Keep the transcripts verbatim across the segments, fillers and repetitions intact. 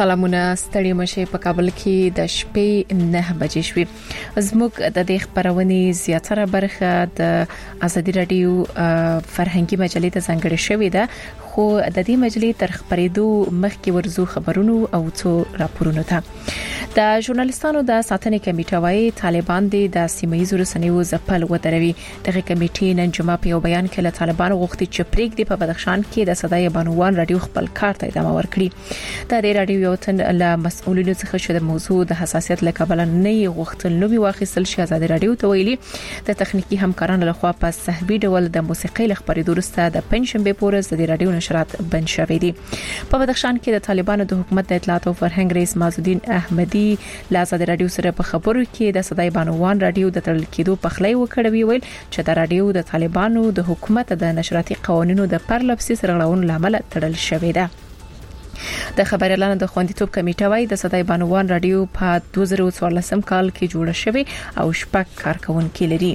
سلامونه ستړي مشه په کابل کې د شپې نه بجې شوې. زموږ د دې خبرونې زیاتره برخه د ازادي رادیو فرهنګي مجلې ته ځانګړې شوې ده، خو د دې مجلې تر خبرېدو مخکې ورزو خبرونو او څو راپورونو ته د ژورنالیستانو د ساتنې کمیټه وايي طالبان د سیمایي رسنیو ځپل ودروي. دغه کمیټې نن جمعه په یو بیان کې له طالبان غوښتي چې پریکړې په بدخشان کې د صداي بانوان رادیو خپل کار ته ادامه ورکړي. د دې رادیو یو تن له مسؤلینو څخه چې د موضوع د حساسیت له کبله نه غوښتل نو واخیستل شي. ازادي رادیو ته ویلي د تخنیکی همکارانو لخوا په صحبي ډول د موسیقي لخبرې درسته د پنځشنبه پورز د رادیو نشرات بند شوې دي. په بدخشان کې د طالبانو د حکومت د اطلاعات او فرهنګ رئیس معزالدین احمدی له ازادي رادیو سره په خبرو کې د صداي بانوان رادیو د تړل کېدو په خلای وکړوي، ویل چې د رادیو د طالبانو د حکومت د نشراتي قوانینو د پرلپسې سرغړونو لامل تړل شوې ده. د خبريالانو د خوندیتوب کمیټه وايي د صداي بانوان رادیو په دوه زره څوارلسم کال کې جوړه شوې او شپږ کارکونکي لري.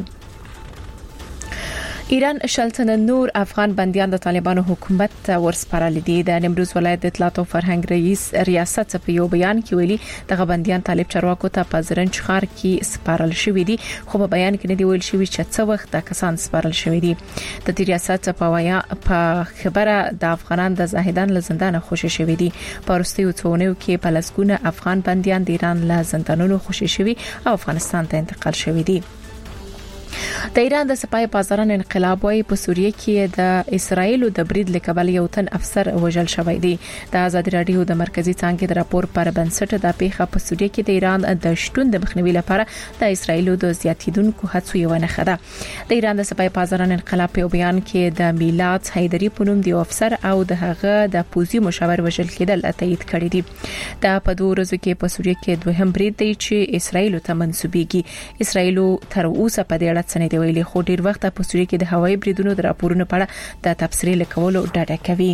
ایران شلتن نور افغان بنديان د طالبانو حکومت ته ورسپارل دي. د نیمروز ولایت د اطلاعات او فرهنګ رئیس ریاست په یو بیان کې ویلي دغه بنديان طالب چارواکو ته په زرنج ښار کې سپارل شوې دي، خو په بیان کې نه دی ویل شوی چې څه وخت د کسان سپارل شوې دي. د دې ریاست په ویا په خبره د افغانان د زاهدان له زندان خوشی شوې دي. په وروستیو څونیو کې په لسګونه افغان بنديان د ایران له زندانونو خوشی شوي او افغانستان ته انتقال شوې دي. د ایران د سپای بازارن انقلاب وايي په سوریه کې د اسرایل د برید لکبل یو تن افسر وژل شوی دی. د ازادي رادیو د مرکزی څانګې د راپور پر بنسټ د پیښه په سوریه کې د ایران د شتون د مخنیوي لپاره د اسرایل د زیاتیدونکو هڅو یو نه خده. د ایران د سپای بازارن انقلاب په بیان کې د میلاد حیدری په نوم دی افسر او د هغه د پوزي مشاور وژل کېدل تایید کړی دی. د په دوه ورځو کې په سوریه کې دوهم برید دی چې اسرایل ته منسوبېږي. اسرایل تر اوسه په دې اړه څه نه دی ویلي، خو ډیر وخت په سوریه کې د هوایي بریدونو د راپورونو په اړه د تبصرې لیکولو ډاډه کوي.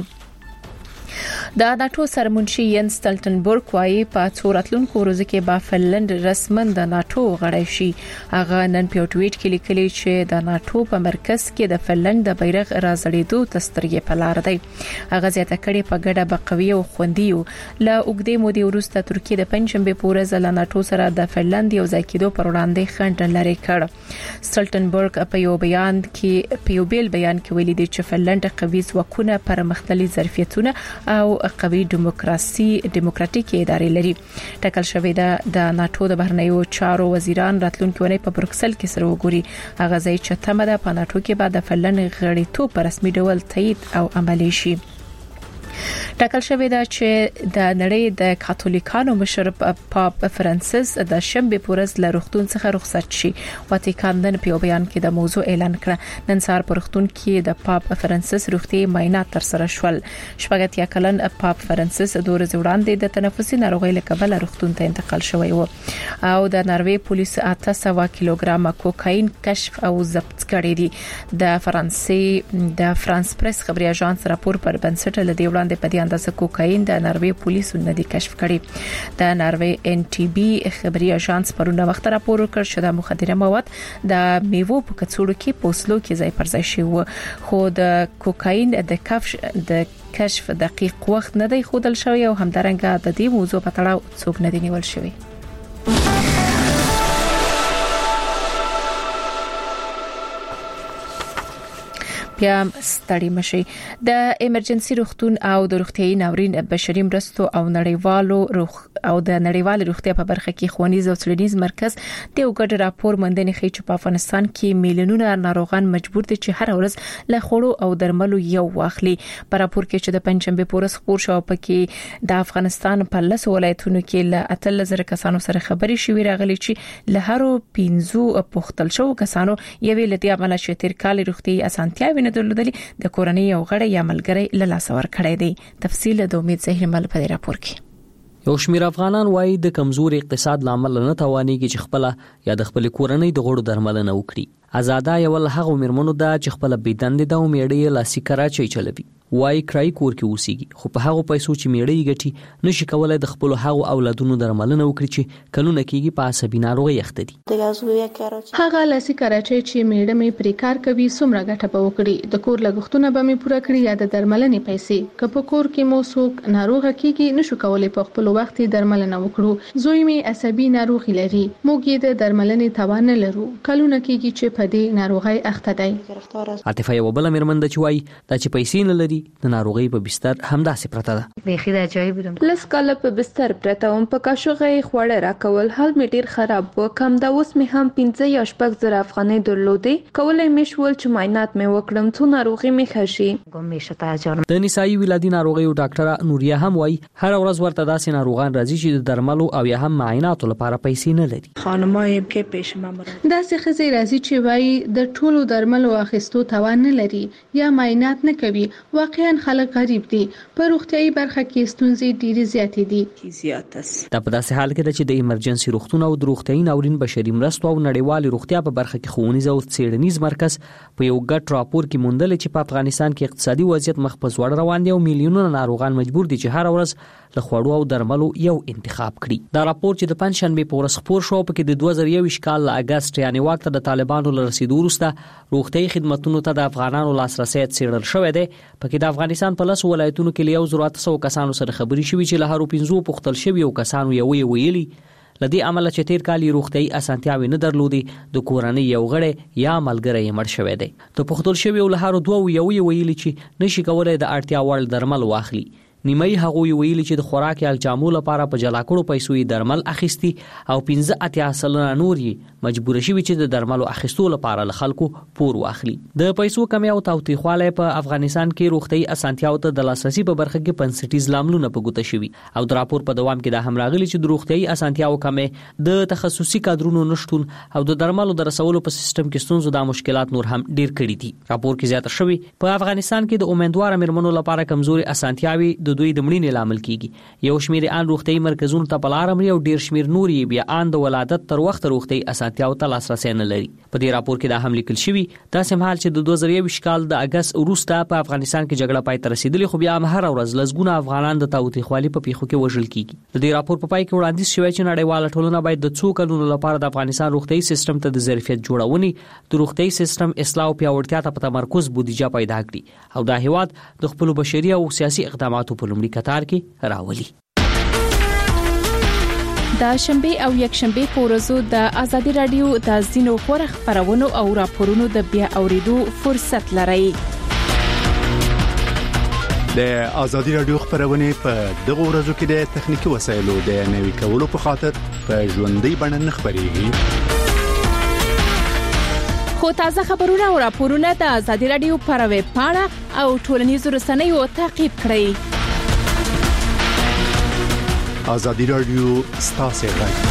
د ناتو سرمنشي ینس سټلټنبرګ وايي په څوراتلونکو ورځو کې با فنلند رسمن د ناتو غړی شي. هغه نن په ټویټ کې لیکلی چې د ناتو په مرکز کې د فنلند د بیرغ راځړېدو تسترګې په لار دی. هغه زیاته کړي په ګډه بقوي او خوندیو له اوګدې مودې وروسته ترکیه د پنځمبه پورز له ناتو سره د فنلند یو ځای کېدو پر وړاندې خنډ لري کړ. سټلټنبرګ په یو بیان کې په یو بیل بیان کې ویلي دی چې فنلند قوي ځواکونه پر مختلفي ظرفیتونه او قوي دیموکراسي دیموکراتیکي ادارې لري. ټاکل شوې ده د ناتو د بهرنیو چارو وزیران راتلونکي ونې په بروکسل کې سره وګوري. هغه ځای چې تمه ده په ناتو کې بعد د فنلند غړیتوب په رسمي ډول تایید او عملي شي. ټاکل شوې ده چې د نړۍ د کاتولیکانو مشر پاپ فرانسیس د شنبه پورز له روغتون څخه رخصت شي. واتیکان نن په بیان کې د موضوع اعلان کړ. نن سهار په روغتون کې د پاپ فرانسیس روغتي معاینات تر سره شول. شپږ کلن پاپ فرانسیس د ورځې وړاندې د تنفسي ناروغۍ له کبله روغتون ته انتقال شوی و او د ناروې پولیس اته سوه کیلوګرام کوکاین کشف او ضبط کړی دی. د فرانسې د فرانس پریس خبري اژانس راپور پر بنسټ له دی وړاندې په دې اندازه کوکاین د ناروې پولیسو نه دي کشف کړي. د ناروې ان ټي بي خبري اژانس پرونه وخت راپور وکړ چې د مخدره مواد د میوو په کڅوړو کې پوسلو کې ځای پر ځای شوی، خو د کوکاین د کشف د کشف دقیق وخت نه دی خودل شوی او همدارنګه د دې موضوع په تړاو څوک نه دی نیول شوی. بیا ستړي مشي. د ایمرجنسي روغتون او د روغتيایي ناورین بشري مرستو او نړیوالو روغ او د نړیوال روغتیا په برخه کې ښوونیز او څېړنیز مرکز د یو ګډ راپور موندنې ښیي چې په افغانستان کې میلیونونه ناروغان مجبور دي چې هر ورځ له خوړو او درملو یو واخلي. په راپور کې چې د پنځمبه پورس خبر شو پکې د افغانستان په لس ولایتونو کې له اتل زر کسانو سره خبري شوې راغلي چې له هرو پنځو پختل شو کسانو یوې لدی عمل چې تیر کال روغتي اسانتیاوي نه درلودلې د کورنۍ یو غړی یا ملګری له لاس ور کړی دی. تفصیل د امید زهیر مل په راپور کې. یو شمیر افغانان وایي د کمزوري اقتصاد لامل نه توانيږي چې خپل یا د خپل کورنۍ د غړو درملنه وکړي. آزاده یو له هغه مرمنو ده چې خپل بيدند د امیډي لاسي کراچي چلوي وای کرای کور کې اوسېږي خو په هغه پیسو چې میړی ګټي نشي کولای د خپل هغه اولادونو درملنه وکړي چې کلونه کېږي په عصبي ناروغي اخته دي. هغه لاسي کراچي چې میړه مې پرې کار کوي څومره ګټه به وکړي د کور لګښتونه به مې پوره کړي یا د درملنې پیسې که په کور کې مو څوک ناروغه کېږي نشو کولای په خپل وخت درملنه وکړو. زوی مې عصبي ناروغي لري موږ یې د درملنې توان نه لرو کلونه کېږي چې په دې ناروغي اخته دی. عاطفه یو بل مرمن د چوي د چې پیسې نه لري د ناروغي په بستر همداسې پرته ده. بيخي د عجایب بودم لس کاله په بستر پرته وم په کاشوغه خوړه راکول حال می ډیر خراب و کم دا اوس می هم پنځه یا شپږ زره افغانۍ درلودې کولای می شول چې معاینات می وکړم څو ناروغي می خشي. د نسایي ولادي ناروغي او ډاکټر نوریا هم وای هر ورځ ورته داسې ناروغان راځي چې د درملو او یا هم معاینات لپاره پیسې نه لري. خانمای کې پېښ مامور داسې خزي راځي چې وای د ټولو درملو اخیستو توان نه لري یا معاینات نه کوي. واقعا خلک غریب دي په روغتيایي برخه کې ستونزې ډېرې زیاتې دي. زیاتس دا په داسې حال کې چې د ایمرجنسي روغتون او د روغتيایي ناورین بشري مرستو او نړیوال روغتیا په برخه کې ښوونیز او څېړنیز مرکز په یو ګډ راپور کې موندل چې په افغانستان کې اقتصادي وضعیت مخ په ځوړ روان دی او میلیونونه ناروغان مجبور دي چې هر ورځ له خوړو او درملو یو انتخاب کړي. دا راپور چې د پنځشنبه په ورځ خپور شو په کې د دوه زره یو کال له اگست یعنی وخت د طالبانو له رسیدو وروسته روغتيایي خدماتونو ته د افغانانو لاسرسي څېړل شوې ده. په کې د افغانستان په لس ولایتونو کې یو زره اته سوه کسانو سره خبري شوې چې له هرو پنځو پختل شوی او کسانو یو ویلي لدی عمل چې تیر کال روغتيایي اسانتیاوي نه درلودي د کورنۍ یو غړی یا ملګری مړ شوی دی. ته پختل شوی او له هرو دوه یو ویلي چې نشي کولای د اړتیا وړ درمل واخلي. نیمه هغه ویلي چې د خوراک یا الجامو لپاره په جلاکړو پیسو یې درمل اخیستي او پنځه اتیا سلنه نور یې مجبور شوي چې د درملو اخیستو لپاره له خلکو پور واخلي. د پیسو کمی او تاوتریخوالی په افغانستان کې روغتيایي اسانتیاو ته د لاسرسي په برخه کې بنسټیز لاملونه په ګوته شوي او د راپور په دوام کې د هم راغلي چې د روغتيایي اسانتیاو کمی د تخصصي کادرونو نشټون او د درملو د رسولو په سیستم کې ستونزو د مشکلات نور هم ډیر کړي دي. راپور کې زیاته شوی په افغانستان کې د امیدوار مرمنو لپاره کمزوري اسانتیاوي د دوی د مړینې لامل کیږي. یو شمیر ان روغتيایي مرکزونو ته بلار امر او ډیر شمیر نوري بیا ان د ولادت تر وخت روغتيایي اسانتیاو ته لاسرسي نه لري. په دې راپور کې دا هم لیکل شوی دا سمحال چې د دوه زره یو کال د اگست وروسته په افغانستان کې جګړه پای ته رسیدلې خو بیا هم هر ورځ لزګونه افغانان د تاوتریخوالي په پیښو کې وژل کیږي. د دې راپور په پای کې وړاندیز شوی چې نړیواله ټولنه باید د څو کلونو لپاره د افغانستان روغتيایي سیستم ته د ظرفیت جوړونې د روغتيایي سیستم اصلاح او پیاوړتیا ته په تمرکز بودیجه پیدا کړي او دا هیواد د خپل بشري او سیاسي اقداماتو په لومړي کتار کې راولي. د شنبه او یک شنبه په ورځو د ازادي رادیو د زینو خبر خبرونو او راپورونو د بیا اوریدو فرصت لرئ. د ازادي رادیو خبرونه په دغه ورځو کې د تخنیکی وسایلو د نوي کولو په خاطر په ژوندۍ بڼه نه خبريږي. خو تازه خبرونه او راپورونه د ازادي رادیو پر ویب پاڼه او ټولنیزو رسنیو تعقیب کړئ. ازادي رادیو ستاسو غږ.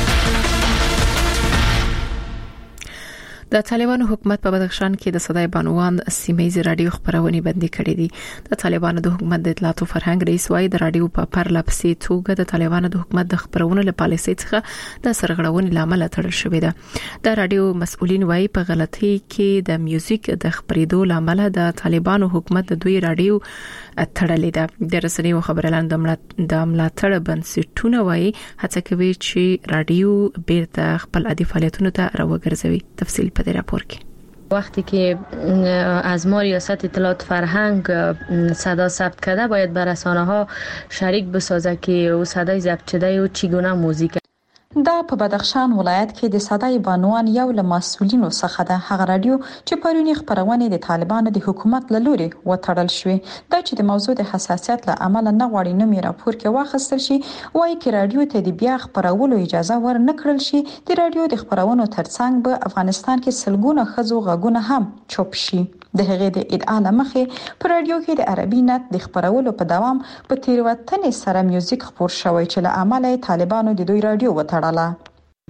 د طالبانو حکومت په بدخشان کې د صدای بانوان سیمایي رادیو خبرونه بندي کړې دي. د طالبانو د حکومت د اطلاعات او فرهنګ رئیس وايي د رادیو په پرلپسې توګه د طالبانو د حکومت د خبرونو له پالیسۍ څخه د سرغړونې لامل تړل شوې ده. د رادیو مسؤلین وايي په غلطۍ کې د میوزیک د خبرېدو لامل د طالبانو حکومت د دوی رادیو تړلې ده. د رسنیو خبرلاند د ملاتړ بنسټونه وايي هڅه کوي چې رادیو بیرته خپل عادي فعالیتونو ته راوګرځوي. تفصیل په دې راپور کې. وقتی که از ما ریاست اطلاعات فرهنگ صدا ثبت کرده باید به رسانه ها شریک بسازه که او صدای ضبط شده او چگونه موزیک. دا په بدخشان ولایت کې د صدای بانوان یو له مسؤلینو څخه ده. هغه رادیو چې پرونی خبرونه د طالبانو د حکومت له لوري وټړل شوې دا چې د موضوع د حساسیت له امله نه غواړي نومي راپور کې واخیستل شي. وایي چې رادیو ته د بیا خبرولو اجازه ورنکړل شي. د رادیو د خبرونو ترڅنګ به افغانستان کې سلګونه خزو غږونه هم چوپ شي. د هغې د ادعا لمخې په رادیو کې د عربي نت د خبرولو په دوام په تیروتنې سره میوزیک خبر شوی چې له امله طالبانو د دوی رادیو وټړله.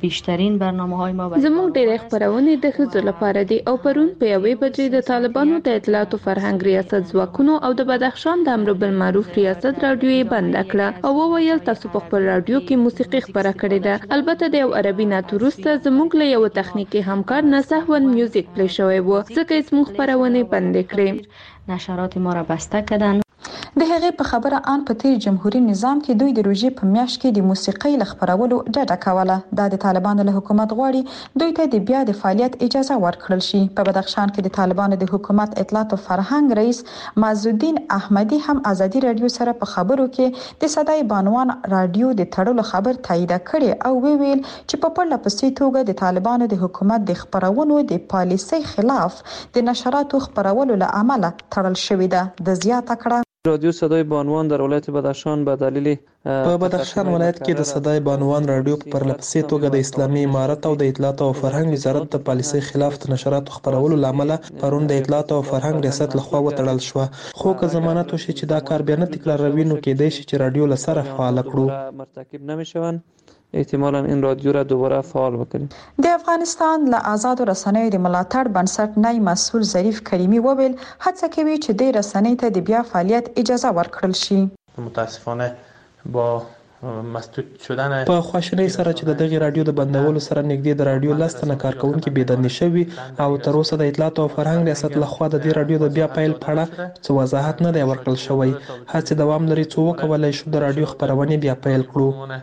بیشترین برنامه‌های ما زموږ ډېر خبرونه د ښځو لپاره دي او پرون په یوې بجې د طالبانو د اطلاعات او فرهنګ ریاست ځواکونو او د بدخشان د امر بالمعروف ریاست رادیو یې بند کړه او وویل تاسو په خپل رادیو کې موسیقي خبره کړې ده. البته د یو عربي نعت وروسته زموږ له یو تخنیکی همکار نه سهون میوزیک پلی شوی و ځکه یې زموږ خبرونه بند کړې. نشرات ما را بسته کردن. د هغې په خبره آن په تیر جمهوریت نظام کې دوی د روژې په میاشت کې د موسیقۍ لخبرولو ډډه کوله. دا د طالبانو له حکومت غواړي دوی ته د بیا د فعالیت اجازه ورکړل شي. په بدخشان کې د طالبانو د حکومت اطلاعات او فرهنګ رئیس معزالدین احمدی هم ازادي رادیو سره په خبرو کې د صداي بانوان رادیو د تړلو خبر تایید کړي او ویل چې په پرله پسې توګه د طالبانو د حکومت د خبرونو د پالیسۍ خلاف د نشراتو خبرولو له امله تړل شوې ده. د زیاته کړه رادیو صدای بانوان در ولایت بدخشان به دلیل په بدخشان ولایت کې د صدای بانوان رادیو په پرلپسې توګه د اسلامي امارت او د اطلاعات او فرهنګ وزارت د پالیسۍ خلاف د نشراتو خبرولو لامل پرون د اطلاعات او فرهنګ ریاست لخوا وتړل شو. خو که ضمانت وشي چې دا کار بیا نه تکراروي نو کېدای شي چې رادیو له سره فعال کړو. مرتکب نمیشون احتمالاً این رادیو را دوباره فعال وکړي. د افغانستان له آزاد رسنیو د ملاتړ بنسټ نای مسؤل ظریف کریمی وویل هڅه کوي چې د رسنۍ ته د بیا فعالیت اجازه ورکړل شي. متاسفانه با مسدود شدن په خواشینۍ سره چې د دغه رادیو د بندولو سره نږدې د رادیو لستنه کارکونکو بيدندې شوي او تر اوسه د اطلاعات او فرهنګ ریاست لخوا د دې رادیو د بیا پیل پړه څه وضاحت نه دی ورکړل شوی. هڅه دوام لري څو وکولای شو د رادیو خبرونه بیا پیل کړو.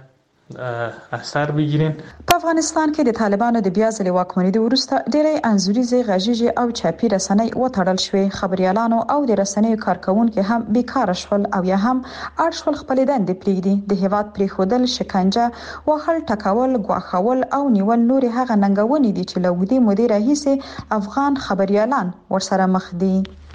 اثر بگیرین. په افغانستان کې د طالبانو د بیا ځلې واکمنۍ وروسته ډېری انځوريزي غږیزي او چاپي رسنۍ وتړل شوې. خبريالانو او د رسنیو کارکونکو هم بیکاره شول او یا هم اړ شول خپل دندې پریږدي. د هیواد پریښودل، شکنجه، وهل، ټکول، غواخول او نیول نور هغه ننګونې دي چې له وګړي مودې راهیسې افغان خبريالان ورسره مخ دي.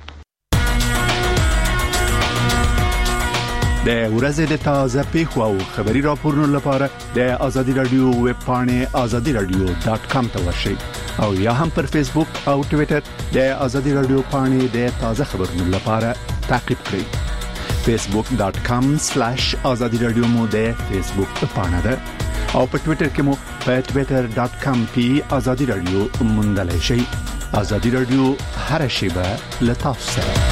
د ورځې د تازه پیښو او خبري راپورونو لپاره د ازادي رادیو ویب پاڼه ازادي رادیو ډاټ کام ته ورشئ او یا هم پر فیسبوک او ټوئیټر د ازادي رادیو پاڼه د تازه خبرونو لپاره تعقیب کړئ. فیسبوک ډاټ کام سلیش ازادي رادیو مو د فیسبوک پاڼه ده او په ټوئیټر کې مو په ټوئیټر ډاټ کام کې ازادي رادیو موندلای شئ. ازادي رادیو هر شیبه له تاسو سره.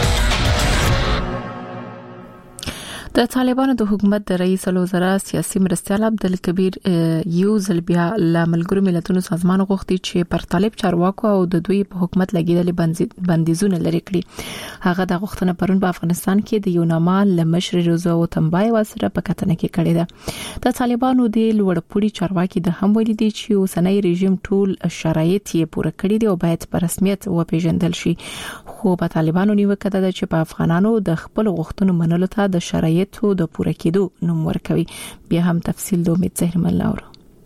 د طالبانو د حکومت د رئیس الوزرا سیاسي مرستیال عبدالکبیر یو ځل بیا ل ملګرو ملتونو سازمان غوښتي چې پر طالب چارواکو او د دوی په حکومت لګیدلې بندیزونه لري کړي. هغه د غوښتنه پرون په افغانستان کې د یوناما ل مشر روزا او تنبای وسره په کتنه کې کړې ده. د طالبانو د لوړپوړي چارواکي د هم ویلي دي چې اوسنۍ رژیم ټول شرایط یې پوره کړي دي او باید په رسمیت وپیژندل شي. خو په طالبانو نیوکه ده چې په افغانانو د خپل غوښتنو منلو ته د شرایط ته د پوره کېدو نوم ورکوي. بیا هم تفصیل د امید زهر ملاور.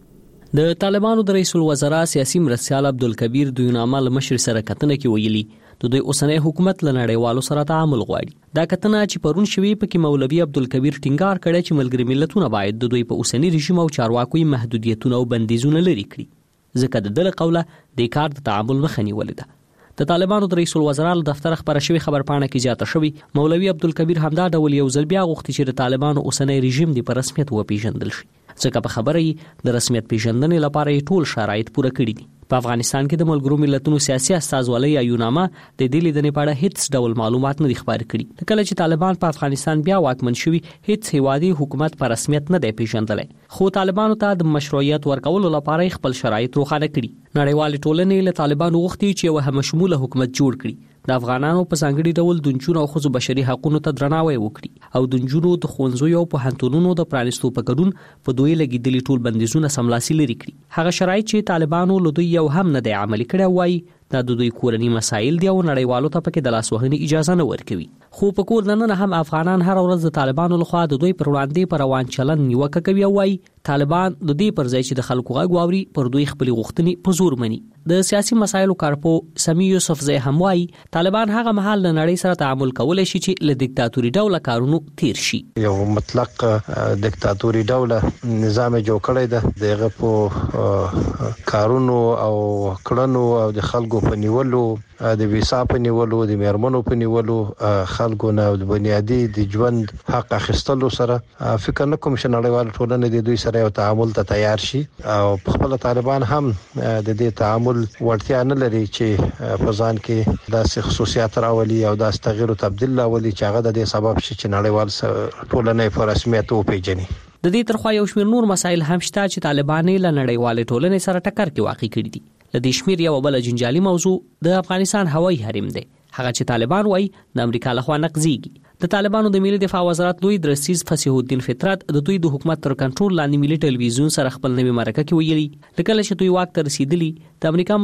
د طالبانو د رئیس الوزرا سیاسي مرستیال عبدالکبیر د یوناما له مشر سره کتنه کې ویلي د دوی اوسنۍ حکومت له نړیوالو سره تعامل غواړي. دا کتنه چې پرون شوی پکې مولوی عبدالکبیر ټینګار کړی چې ملګری ملتونه باید د دوی په اوسنۍ رژیم او چارواکو محدودیتونه او بندیزونه لري کړي ځکه د دغه قوله د کار د تعامل مخه نیولې ده. د طالبانو د رئیس الوزرا له دفتر خبره شوی خبر پاڼه کې زیاته شوی مولوی عبدالکبیر همدا ډول یو ځل بیا غوښتي چې د طالبانو اوسنۍ رژیم دی په رسمیت وپیژندل شي ځکه په خبره یې د رسمیت پیژندنې لپاره ټول شرایط پوره کړي دي. په افغانستان کې د ملګرو ملتونو سیاسي استازولۍ یا یوناما د دې لیدنې په اړه هیڅ ډول معلومات نه خبر کړي. کله چې طالبان په افغانستان بیا واکمن شوي هیڅ هیوادي حکومت په رسمیت نه دی پیژندلی خو طالبانو ته د مشروعیت ورکولو لپاره خپل شرایط روښانه کړي. نړیوال ټولنې له طالبانو غوښتي چې یو همشموله حکومت جوړ کړي. د افغانانو په ځانګړي ډول د نجونو او ښځو بشري حقوقو ته درناوی وکړي او د نجونو د ښوونځیو او پوهنتونونو د پرانیستو په ګډون په دوی لګیدلي ټول بندیزونه سملاسي لري کړي. هغه شرایط چې طالبانو له دوی یو هم نه دی عملي کړی وایي دا د دوی کورنی مسایل دی او نړیوالو ته پکې د لاس وهنې اجازه نه ورکوي. خو په کور دننه هم افغانان هر ورځ د طالبانو لخوا د دوی پر وړاندې پر روان چلن نیوکه کوي او وایي طالبان د دې پر ځای چې د خلکو غږ واوري پر دوی خپل غوښتنې په زور مني. د سیاسي مسایلو کارپو سمی یوسف زئی هم وایي طالبان هغه مهال له نړۍ سره تعامل کولای شي چې له دیکتاتوري ډول کارونو تیر شي. یو مطلق دیکتاتوري ډول نظام جوړ کړی دی دغه په کارونو او کړنو او د خلکو په نیولو د ویسا په نیولو د میرمنو په نیولو خلکو نه د بنیادی د ژوند حق اخیستلو سره فکر نه کوم چې نړیوال ټولنه د دوی سره سره یو تعامل ته تیار شي او خپل طالبان هم د دې تعامل ورتیا نه لري چې په ځان کې داسې خصوصیات راولي او داسې تغییر او تبديل راولي چې هغه د دې سبب شي چې نړیوال ټولنې په رسمیت وپیژني. د دې ترخوا یو شمېر نور مسایل هم شته چې طالبان له نړیوال ټولنې سره ټکر کې واقع کړي دي. د دې شمېر یو بل جنجالي موضوع د افغانستان هوایي حریم دی، هغه چې طالبان وایي د امریکا لخوا نقضيږي. د طالبانو د ملي دفاع وزارت لوی درسیز فصیح الدین فطرت د دوی د حکومت تر کنټرول لاندې ملي ټلویزیون سره خپل نوې مرکه کې ویلي، لکه چې دوی واک ته رسیدلی د امریکا